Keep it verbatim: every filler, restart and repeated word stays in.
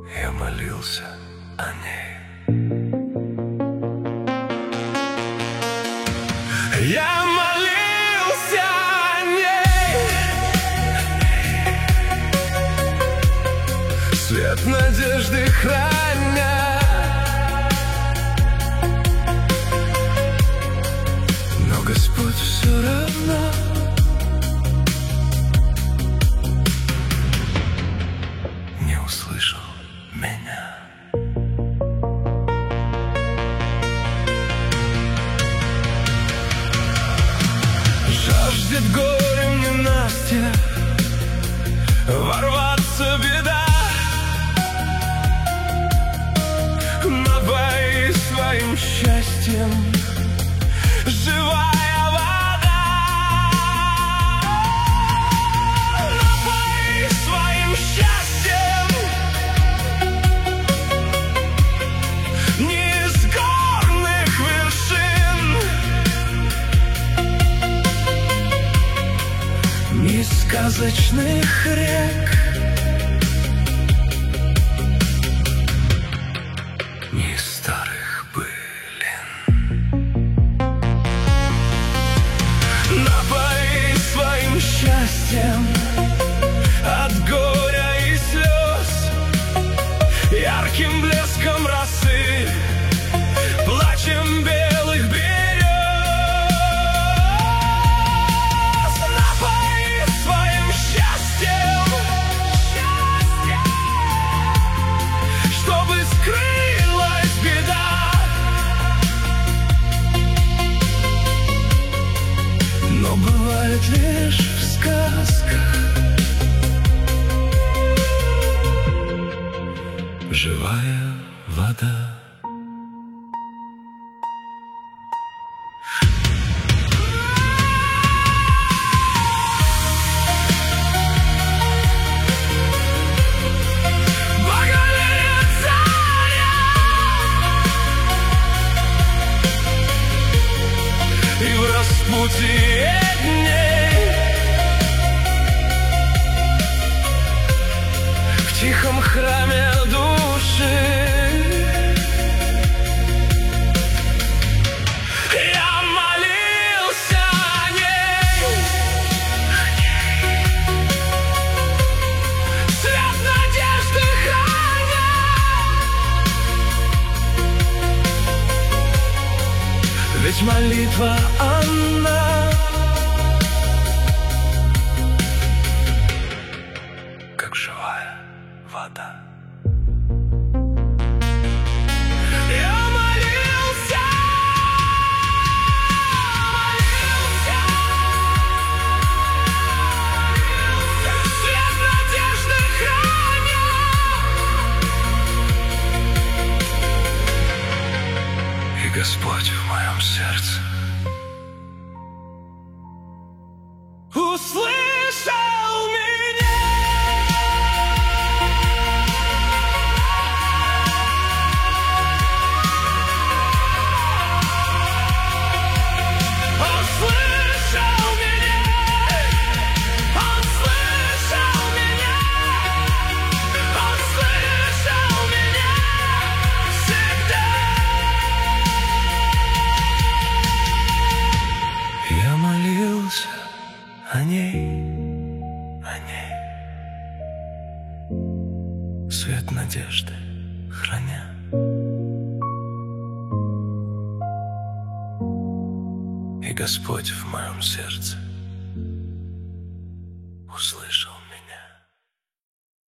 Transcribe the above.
Я молился о ней. Я молился о ней. Свет надежды храня. Но Господь все равно не услышал меня. Жаждет горем ненастья, ворваться беда. Напои своим счастьем живая вода. Напои своим счастьем не с горных вершин, ни сказочных рек, ни старых былин. Напои своим счастьем от горя и слез, ярким блеском росы, плачем белых берез. Напои своим счастьем, чтобы скрылась беда. Но бывает лишь в сказках живая вода. Багровеет заря, и в распутье дней, в тихом храме души, я молился о ней. Свет надежды храня. Ведь молитва она как живая вода. Я молился, молился. Свет надежды храня. И Господь в моем сердце услышал меня. Он слышал меня. Он слышал меня. Он слышал меня всегда. Я молился о ней, о ней, свет надежды храня. И Господь в моем сердце